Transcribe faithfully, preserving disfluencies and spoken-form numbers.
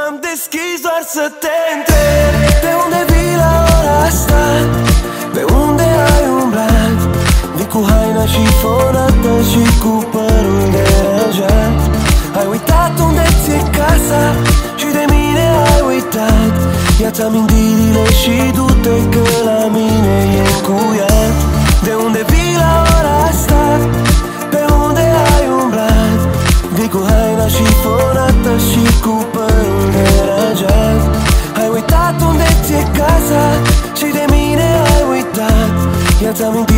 Am deschis doar să te întreb de unde vii la ora asta, pe unde ai umblat. Vii cu haina șifonată și cu părul deranjat. Ai uitat unde ți-e casa și de mine ai uitat. Ia-ți amintirile și du-te că la mine e încuiat. De unde vii la ora asta, pe unde ai umblat. Vii cu haina șifonată și cu părul deranjat. Ai uitat unde ți-e casa și de mine ai uitat. Ia-ți amintirile